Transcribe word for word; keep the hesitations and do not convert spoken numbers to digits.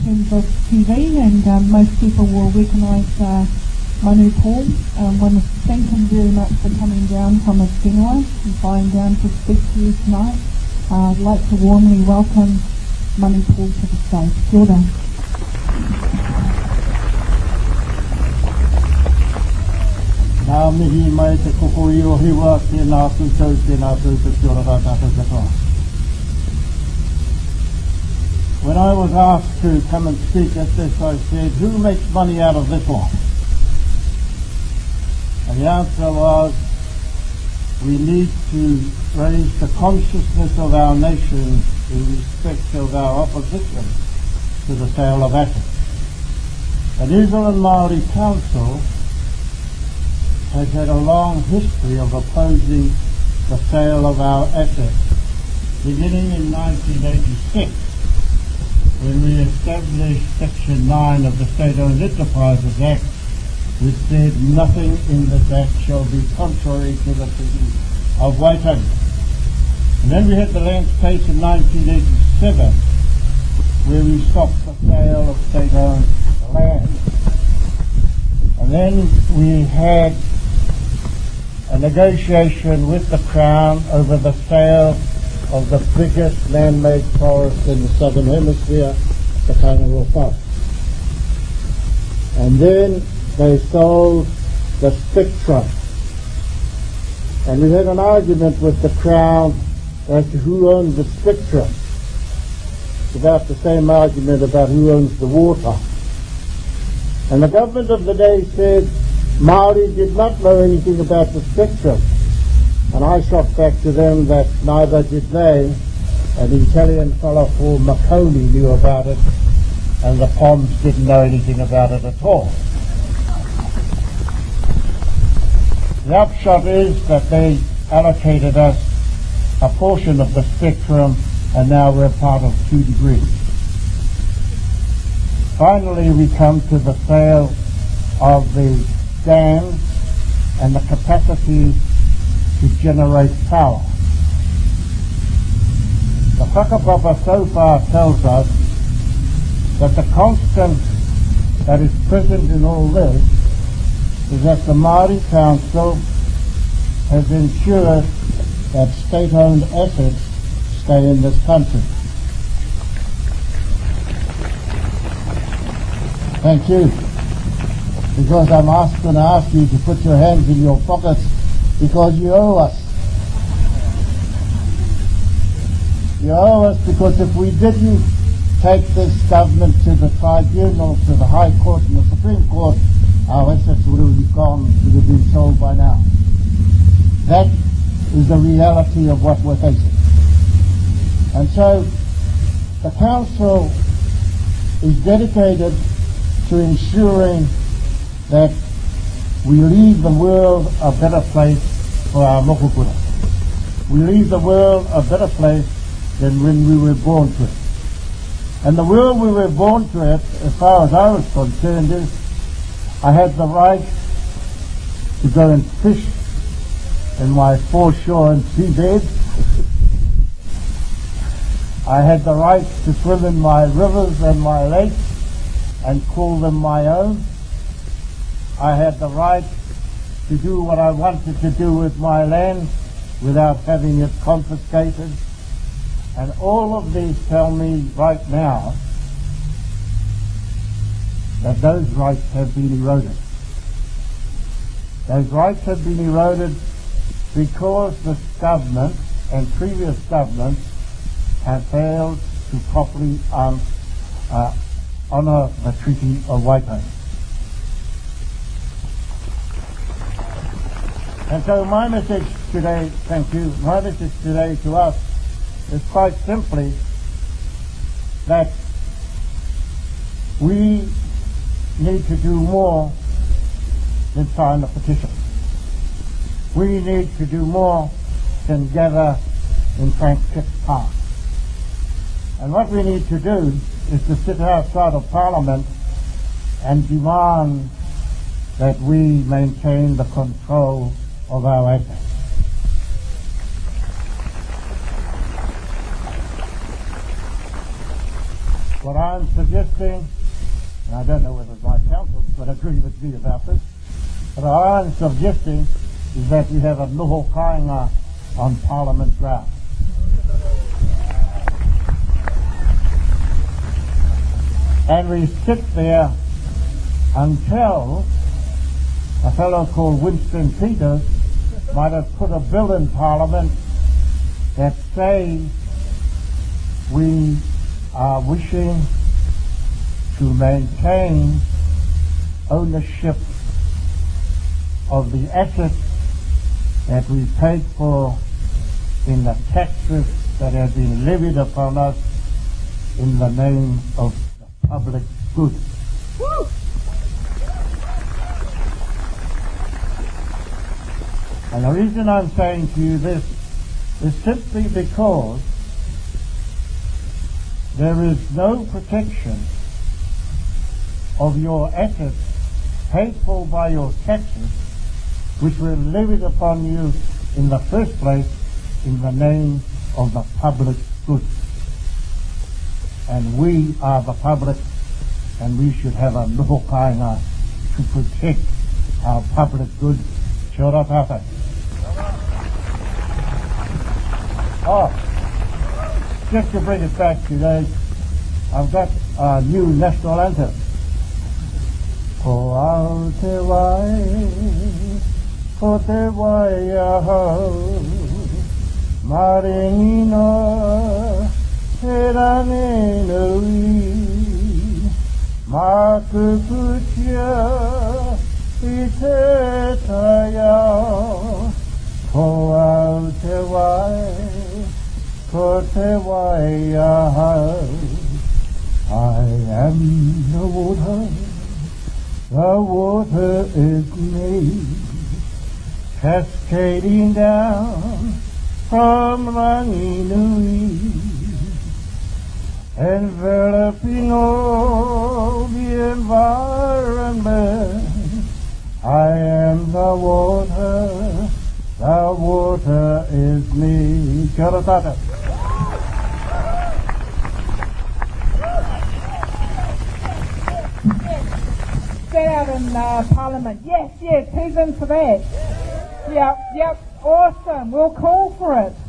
terms of T V, and um, most people will recognise uh, Manu Paul. Um, want to thank him very much for coming down from his whenua and flying down to speak to you tonight. Uh, I'd like to warmly welcome Manu Paul to the stage. Kia ora. Nā mihi mai te koko i o hiwa, tēnā kūtau, tēnā kūtau, kia ora tātou katoa. When I was asked to come and speak at this, I said, who makes money out of this lot? And the answer was, we need to raise the consciousness of our nation in respect of our opposition to the sale of assets. The New Zealand Māori Council has had a long history of opposing the sale of our assets, beginning in nineteen eighty-six, when we established Section nine of the State-Owned Enterprises Act, which said nothing in this Act shall be contrary to the Treaty of Waitangi. And then we had the Lance case in nineteen eighty-seven, where we stopped the sale of state-owned land. And then we had a negotiation with the Crown over the sale of the biggest man-made forest in the Southern Hemisphere, the Kangaroo Forest. And then they sold the spectrum. And we had an argument with the Crown as to who owns the spectrum. It's about the same argument about who owns the water. And the government of the day said Māori did not know anything about the spectrum. And I shot back to them that neither did they. An Italian fellow called Marconi knew about it, and the Poms didn't know anything about it at all. The upshot is that they allocated us a portion of the spectrum, and now we're part of two degrees. Finally, we come to the sale of the dams and the capacity to generate power. The whakapapa so far tells us that the constant that is present in all this is that the Māori Council has ensured that state-owned assets stay in this country. Thank you. Because I'm asked, going to ask you to put your hands in your pockets because you owe us. You owe us because if we didn't take this government to the tribunal, to the High Court and the Supreme Court, our assets would have gone, would have been sold by now. That is the reality of what we're facing. And so the Council is dedicated to ensuring that we leave the world a better place for our mokopuna. We leave the world a better place than when we were born to it. And the world we were born to it, as far as I was concerned, is I had the right to go and fish in my foreshore and seabed. I had the right to swim in my rivers and my lakes and call them my own. I had the right to do what I wanted to do with my land without having it confiscated. And all of these tell me right now that those rights have been eroded. Those rights have been eroded because this government and previous governments have failed to properly um, uh, honour the Treaty of Waitangi. And so my message today, thank you, my message today to us is quite simply that we need to do more than sign a petition. We need to do more than gather in Frank Pitt Park. And what we need to do is to sit outside of Parliament and demand that we maintain the control of our assets. what I'm suggesting, and I don't know whether my council would agree with me about this, but what I'm suggesting is that we have a noho kāinga on Parliament ground. And we sit there until a fellow called Winston Peters might have put a bill in Parliament that says we are wishing to maintain ownership of the assets that we paid for in the taxes that have been levied upon us in the name of the public good. Woo! And the reason I'm saying to you this is simply because there is no protection of your assets paid for by your taxes, which were levied upon you in the first place in the name of the public good. And we are the public, and we should have a noho kāinga to protect our public good. Kia ora tātou. Oh, just to bring it back today, I've got a new national anthem. Ko au te wai, ko te wai ahau, maringi no, te rangi nui, mā kuputia i te taiao, ko au te wai, ko te wai ahau. I am the water, the water is me, cascading down from Ranginui, enveloping all the environment. I am the water, the water is me. Kia ora tātou. Get out in uh, Parliament. Yes, yes, he's in for that. Yep, yep, awesome. We'll call for it.